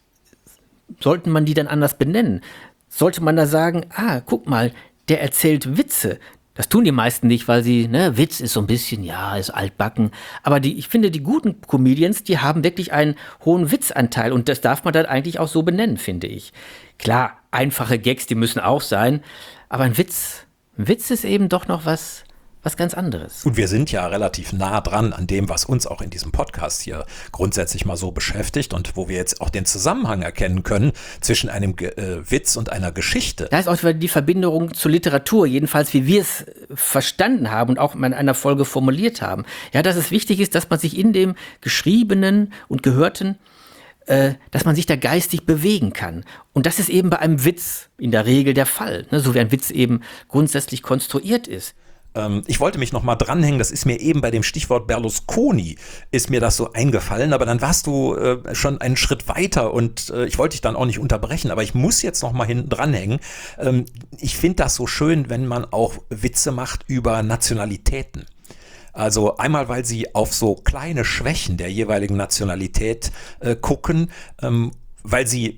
sollten man die dann anders benennen? Sollte man da sagen, guck mal, der erzählt Witze. Das tun die meisten nicht, weil sie, Witz ist so ein bisschen, ja, ist altbacken. Aber ich finde, die guten Comedians, die haben wirklich einen hohen Witzanteil. Und das darf man dann eigentlich auch so benennen, finde ich. Klar, einfache Gags, die müssen auch sein. Aber ein Witz ist eben doch noch was ganz anderes. Und wir sind ja relativ nah dran an dem, was uns auch in diesem Podcast hier grundsätzlich mal so beschäftigt und wo wir jetzt auch den Zusammenhang erkennen können zwischen einem Witz und einer Geschichte. Da ist auch die Verbindung zur Literatur, jedenfalls wie wir es verstanden haben und auch in einer Folge formuliert haben. Ja, dass es wichtig ist, dass man sich in dem Geschriebenen und Gehörten, dass man sich da geistig bewegen kann. Und das ist eben bei einem Witz in der Regel der Fall, so wie ein Witz eben grundsätzlich konstruiert ist. Ich wollte mich noch mal dranhängen, das ist mir eben bei dem Stichwort Berlusconi, ist mir das so eingefallen, aber dann warst du schon einen Schritt weiter und ich wollte dich dann auch nicht unterbrechen, aber ich muss jetzt noch mal hinten dranhängen. Ich finde das so schön, wenn man auch Witze macht über Nationalitäten. Also einmal, weil sie auf so kleine Schwächen der jeweiligen Nationalität gucken, weil sie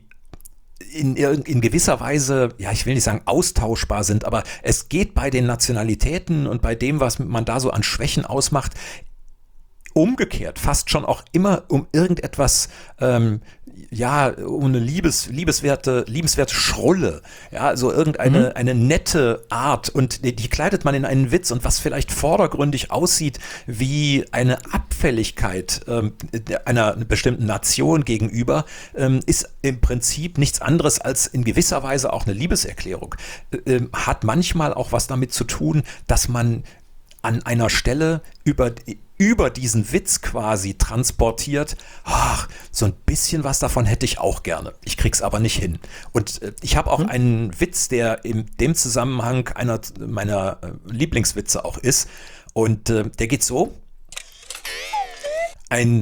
in gewisser Weise, ja, ich will nicht sagen austauschbar sind, aber es geht bei den Nationalitäten und bei dem, was man da so an Schwächen ausmacht, umgekehrt fast schon auch immer um irgendetwas, um eine liebenswerte Schrulle, ja, so eine nette Art und die kleidet man in einen Witz und was vielleicht vordergründig aussieht wie eine Abfälligkeit einer bestimmten Nation gegenüber, ist im Prinzip nichts anderes als in gewisser Weise auch eine Liebeserklärung. Hat manchmal auch was damit zu tun, dass man an einer Stelle über diesen Witz quasi transportiert, so ein bisschen was davon hätte ich auch gerne. Ich krieg's aber nicht hin. Und ich habe auch einen Witz, der in dem Zusammenhang einer meiner Lieblingswitze auch ist. Und der geht so. Ein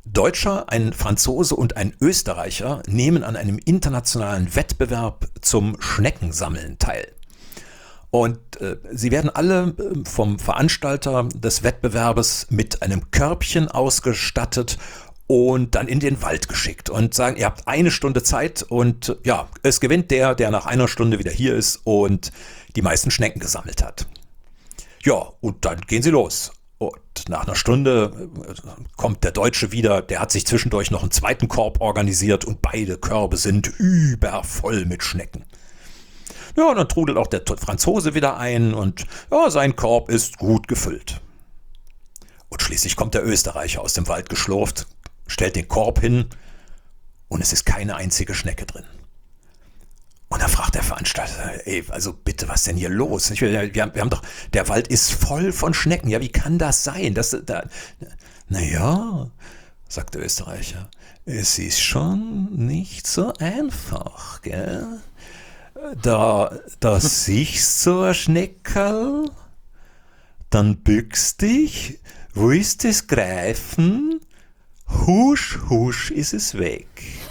Deutscher, ein Franzose und ein Österreicher nehmen an einem internationalen Wettbewerb zum Schneckensammeln teil. Und sie werden alle vom Veranstalter des Wettbewerbes mit einem Körbchen ausgestattet und dann in den Wald geschickt und sagen, ihr habt 1 Stunde Zeit und ja, es gewinnt der nach 1 Stunde wieder hier ist und die meisten Schnecken gesammelt hat. Ja, und dann gehen sie los. Und nach 1 Stunde kommt der Deutsche wieder, der hat sich zwischendurch noch einen zweiten Korb organisiert und beide Körbe sind übervoll mit Schnecken. Ja, und dann trudelt auch der Franzose wieder ein und ja, sein Korb ist gut gefüllt. Und schließlich kommt der Österreicher aus dem Wald geschlurft, stellt den Korb hin und es ist keine einzige Schnecke drin. Und dann fragt der Veranstalter, ey, also bitte, was denn hier los? Wir haben doch, der Wald ist voll von Schnecken. Ja, wie kann das sein? Naja, sagt der Österreicher, es ist schon nicht so einfach, gell? Da siehst so ein Schneckerl, dann bückst dich, willst es greifen, husch, husch ist es weg.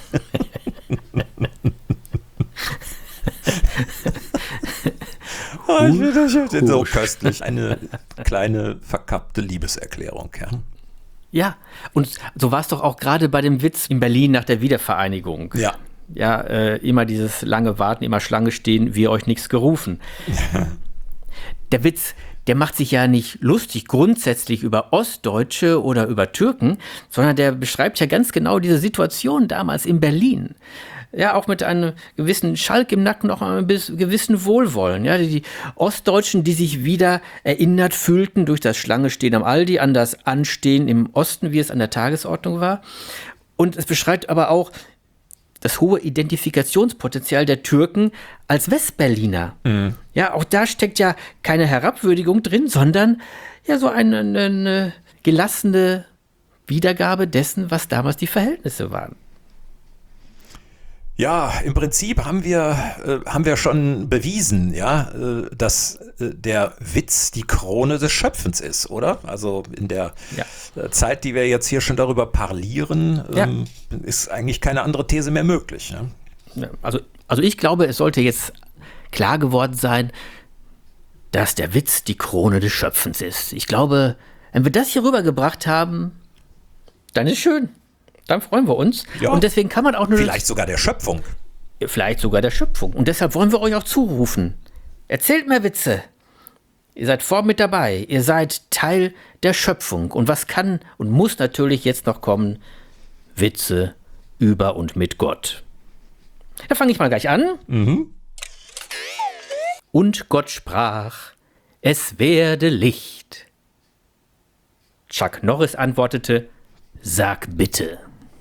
Ich finde das so köstlich. Eine kleine verkappte Liebeserklärung, ja. Ja, und so war es doch auch gerade bei dem Witz in Berlin nach der Wiedervereinigung. Ja. Ja, immer dieses lange Warten, immer Schlange stehen, wir euch nichts gerufen. Der Witz, der macht sich ja nicht lustig grundsätzlich über Ostdeutsche oder über Türken, sondern der beschreibt ja ganz genau diese Situation damals in Berlin. Ja, auch mit einem gewissen Schalk im Nacken, noch einem gewissen Wohlwollen. Ja, die Ostdeutschen, die sich wieder erinnert fühlten durch das Schlange-Stehen am Aldi an das Anstehen im Osten, wie es an der Tagesordnung war. Und es beschreibt aber auch das hohe Identifikationspotenzial der Türken als Westberliner. Mhm. Ja, auch da steckt ja keine Herabwürdigung drin, sondern ja so eine gelassene Wiedergabe dessen, was damals die Verhältnisse waren. Ja, im Prinzip haben wir schon bewiesen, ja, dass der Witz die Krone des Schöpfens ist, oder? Also in der Zeit, die wir jetzt hier schon darüber parlieren, ist eigentlich keine andere These mehr möglich. Ja? Ja, also ich glaube, es sollte jetzt klar geworden sein, dass der Witz die Krone des Schöpfens ist. Ich glaube, wenn wir das hier rübergebracht haben, dann ist schön. Dann freuen wir uns. Ja, und deswegen kann man auch nur... Vielleicht sogar der Schöpfung. Vielleicht sogar der Schöpfung. Und deshalb wollen wir euch auch zurufen. Erzählt mehr Witze. Ihr seid vorn mit dabei. Ihr seid Teil der Schöpfung. Und was kann und muss natürlich jetzt noch kommen? Witze über und mit Gott. Da fange ich mal gleich an. Mhm. Und Gott sprach, es werde Licht. Chuck Norris antwortete, sag bitte.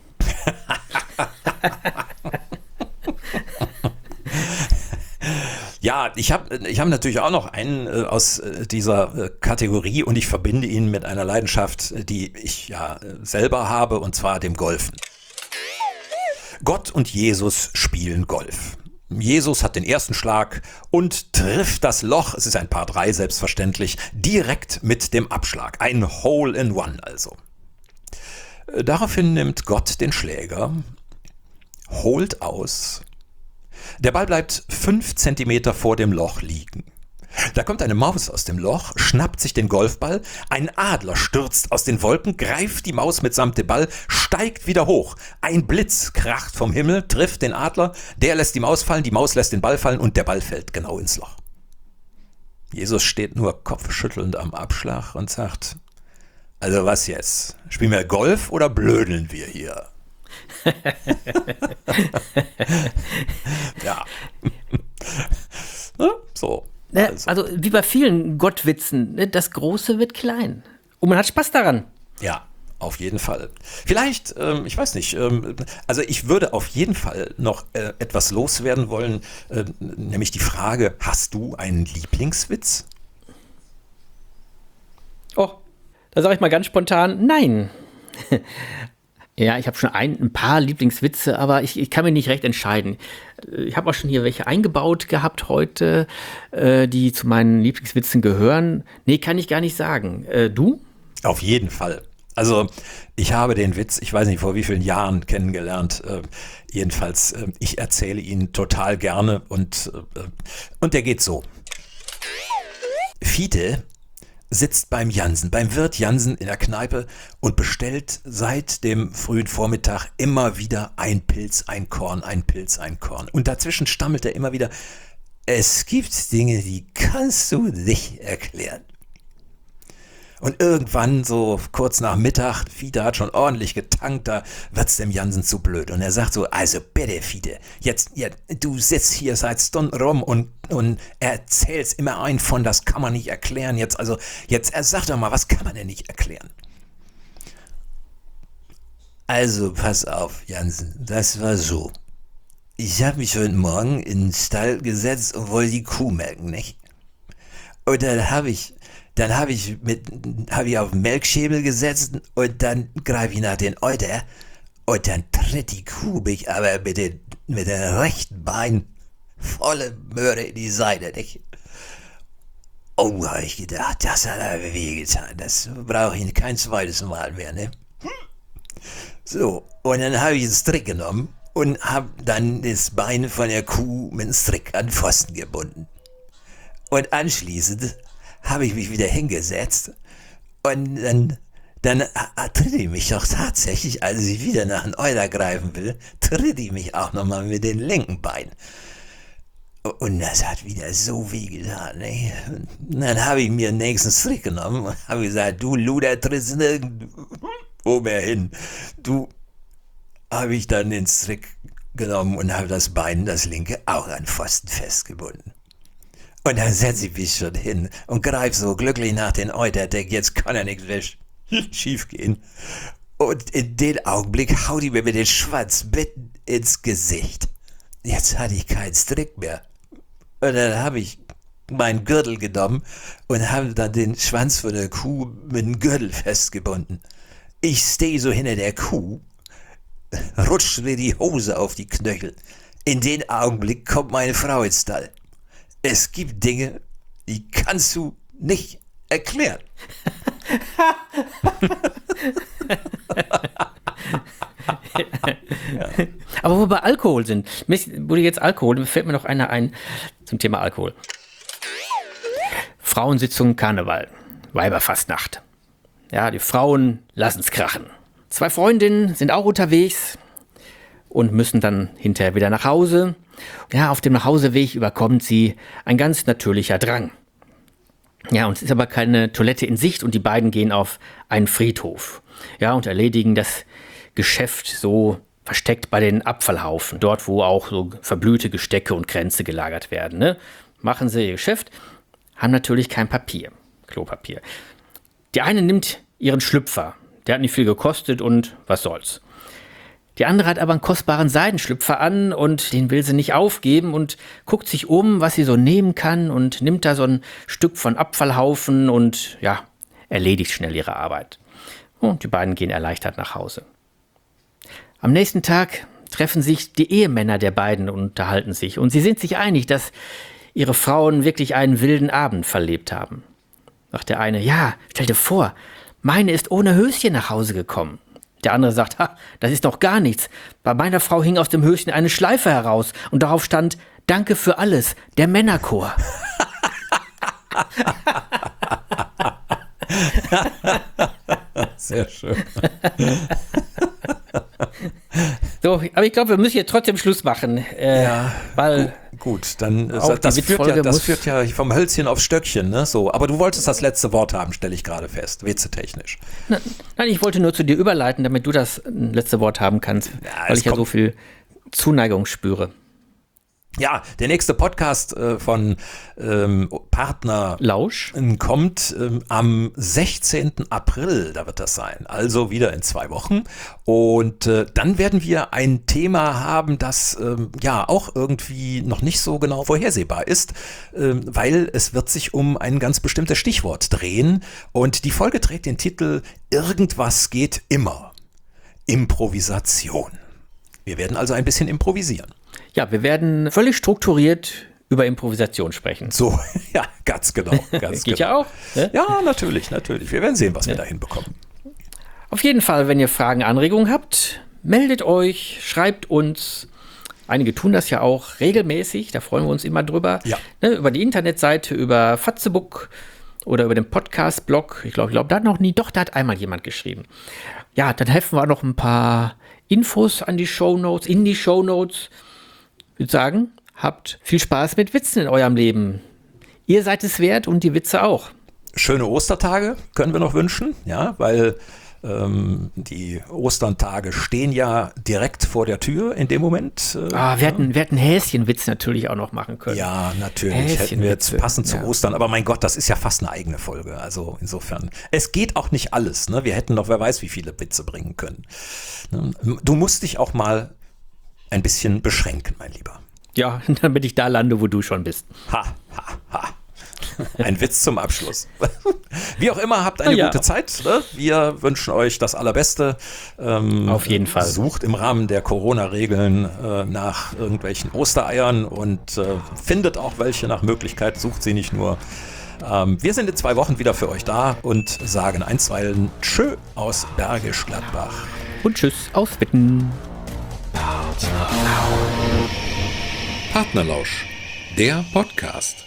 Ja, ich hab natürlich auch noch einen aus dieser Kategorie und ich verbinde ihn mit einer Leidenschaft, die ich ja selber habe, und zwar dem Golfen. Gott und Jesus spielen Golf. Jesus hat den ersten Schlag und trifft das Loch, es ist ein Par 3 selbstverständlich, direkt mit dem Abschlag. Ein Hole in One also. Daraufhin nimmt Gott den Schläger, holt aus. Der Ball bleibt 5 Zentimeter vor dem Loch liegen. Da kommt eine Maus aus dem Loch, schnappt sich den Golfball, ein Adler stürzt aus den Wolken, greift die Maus mitsamt dem Ball, steigt wieder hoch. Ein Blitz kracht vom Himmel, trifft den Adler, der lässt die Maus fallen, die Maus lässt den Ball fallen und der Ball fällt genau ins Loch. Jesus steht nur kopfschüttelnd am Abschlag und sagt, also was jetzt? Spielen wir Golf oder blödeln wir hier? Ja. So. Also wie bei vielen Gottwitzen, das Große wird klein. Und man hat Spaß daran. Ja, auf jeden Fall. Vielleicht, ich weiß nicht, also ich würde auf jeden Fall noch etwas loswerden wollen, nämlich die Frage, hast du einen Lieblingswitz? Oh, da sage ich mal ganz spontan, nein. Ja, ich habe schon ein paar Lieblingswitze, aber ich kann mich nicht recht entscheiden. Ich habe auch schon hier welche eingebaut gehabt heute, die zu meinen Lieblingswitzen gehören. Nee, kann ich gar nicht sagen. Du? Auf jeden Fall. Also ich habe den Witz, ich weiß nicht vor wie vielen Jahren kennengelernt. Jedenfalls, ich erzähle ihn total gerne und der geht so. Fiete sitzt beim Wirt Jansen in der Kneipe und bestellt seit dem frühen Vormittag immer wieder ein Pilz, ein Korn, ein Pilz, ein Korn. Und dazwischen stammelt er immer wieder, es gibt Dinge, die kannst du nicht erklären. Und irgendwann, so kurz nach Mittag, Fiete hat schon ordentlich getankt, da wird's dem Jansen zu blöd. Und er sagt so, also bitte Fiete, du sitzt hier seit Stunden rum und erzählst immer ein von, das kann man nicht erklären. Jetzt sag doch mal, was kann man denn nicht erklären? Also pass auf, Jansen, das war so. Ich habe mich heute Morgen in den Stall gesetzt und wollte die Kuh melken, nicht? Und dann habe ich auf den Melkschemel gesetzt und dann greife ich nach den Euter und dann tritt die Kuh mich aber mit dem rechten Bein volle Möhre in die Seite, nicht? Oh, habe ich gedacht, das hat aber wehgetan, das brauche ich kein zweites Mal mehr, ne? So, und dann habe ich einen Strick genommen und habe dann das Bein von der Kuh mit dem Strick an den Pfosten gebunden. Und anschließend habe ich mich wieder hingesetzt und dann tritt die mich doch tatsächlich, als ich wieder nach einem Euler greifen will, tritt die mich auch nochmal mit den linken Beinen. Und das hat wieder so weh getan, ne? Und dann habe ich mir den nächsten Strick genommen und habe gesagt, du Luder, trittst nirgendwo mehr hin. Habe ich dann den Strick genommen und habe das Bein, das linke, auch an Pfosten festgebunden. Und dann setze ich mich schon hin und greife so glücklich nach den Euter, denke, jetzt kann ja nichts mehr schief gehen. Und in dem Augenblick haut die mir mit dem Schwanz mitten ins Gesicht. Jetzt hatte ich keinen Strick mehr. Und dann habe ich meinen Gürtel genommen und habe dann den Schwanz von der Kuh mit dem Gürtel festgebunden. Ich stehe so hinter der Kuh, rutscht mir die Hose auf die Knöchel. In dem Augenblick kommt meine Frau ins Stall. Es gibt Dinge, die kannst du nicht erklären. Ja. Aber wo wir bei Alkohol sind, wo du jetzt Alkohol, fällt mir noch einer ein zum Thema Alkohol. Frauensitzung Karneval, Weiberfastnacht. Ja, die Frauen lassen's krachen. 2 Freundinnen sind auch unterwegs und müssen dann hinterher wieder nach Hause. Ja, auf dem Nachhauseweg überkommt sie ein ganz natürlicher Drang. Ja, und es ist aber keine Toilette in Sicht und die beiden gehen auf einen Friedhof. Ja, und erledigen das Geschäft so versteckt bei den Abfallhaufen, dort wo auch so verblühte Gestecke und Kränze gelagert werden. Ne? Machen sie ihr Geschäft, haben natürlich kein Klopapier. Die eine nimmt ihren Schlüpfer, der hat nicht viel gekostet und was soll's. Die andere hat aber einen kostbaren Seidenschlüpfer an und den will sie nicht aufgeben und guckt sich um, was sie so nehmen kann und nimmt da so ein Stück von Abfallhaufen und ja, erledigt schnell ihre Arbeit. Und die beiden gehen erleichtert nach Hause. Am nächsten Tag treffen sich die Ehemänner der beiden und unterhalten sich und sie sind sich einig, dass ihre Frauen wirklich einen wilden Abend verlebt haben. Sagt der eine, ja, stell dir vor, meine ist ohne Höschen nach Hause gekommen. Der andere sagt, das ist doch gar nichts. Bei meiner Frau hing aus dem Höschen eine Schleife heraus und darauf stand, danke für alles, der Männerchor. Sehr schön. So, aber ich glaube, wir müssen jetzt trotzdem Schluss machen. Weil gut, dann das führt ja vom Hölzchen aufs Stöckchen, ne? So, aber du wolltest das letzte Wort haben, stelle ich gerade fest, witzetechnisch. Nein, ich wollte nur zu dir überleiten, damit du das letzte Wort haben kannst, weil ich ja so viel Zuneigung spüre. Ja, der nächste Podcast von Partner Lausch kommt am 16. April, da wird das sein, also wieder in 2 Wochen. Und dann werden wir ein Thema haben, das ja auch irgendwie noch nicht so genau vorhersehbar ist, weil es wird sich um ein ganz bestimmtes Stichwort drehen. Und die Folge trägt den Titel Irgendwas geht immer. Improvisation. Wir werden also ein bisschen improvisieren. Ja, wir werden völlig strukturiert über Improvisation sprechen. So, ja, ganz genau. Geht ja auch. Ne? Ja, natürlich. Wir werden sehen, was wir da hinbekommen. Auf jeden Fall, wenn ihr Fragen, Anregungen habt, meldet euch, schreibt uns. Einige tun das ja auch regelmäßig, da freuen wir uns immer drüber. Ja. Ne, über die Internetseite, über Fatzebook oder über den Podcast-Blog. Ich glaube, da hat noch nie, doch, da hat einmal jemand geschrieben. Ja, dann helfen wir auch noch ein paar Infos in die Shownotes. Ich würde sagen, habt viel Spaß mit Witzen in eurem Leben. Ihr seid es wert und die Witze auch. Schöne Ostertage können wir noch wünschen, ja, weil die Osterntage stehen ja direkt vor der Tür in dem Moment. Wir hätten Häschenwitz natürlich auch noch machen können. Ja, natürlich. Hätten wir jetzt passend zu Ostern. Aber mein Gott, das ist ja fast eine eigene Folge. Also insofern. Es geht auch nicht alles. Ne? Wir hätten noch, wer weiß, wie viele Witze bringen können. Du musst dich auch mal ein bisschen beschränken, mein Lieber. Ja, damit ich da lande, wo du schon bist. Ha, ha, ha. Ein Witz zum Abschluss. Wie auch immer, habt eine gute Zeit. Ne? Wir wünschen euch das Allerbeste. Auf jeden Fall. Sucht im Rahmen der Corona-Regeln nach irgendwelchen Ostereiern und findet auch welche nach Möglichkeit. Sucht sie nicht nur. Wir sind in 2 Wochen wieder für euch da und sagen einstweilen Tschö aus Bergisch Gladbach. Und Tschüss aus Witten. Partnerlausch, der Podcast.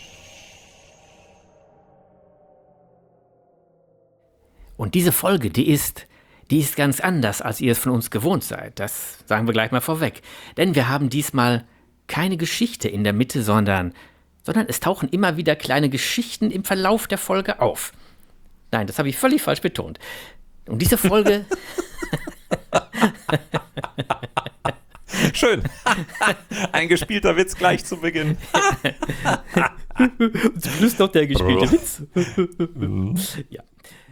Und diese Folge, die ist ganz anders, als ihr es von uns gewohnt seid. Das sagen wir gleich mal vorweg. Denn wir haben diesmal keine Geschichte in der Mitte, sondern es tauchen immer wieder kleine Geschichten im Verlauf der Folge auf. Nein, das habe ich völlig falsch betont. Und diese Folge... Schön. Ein gespielter Witz gleich zu Beginn. Und zum Schluss noch der gespielte Witz. Ja.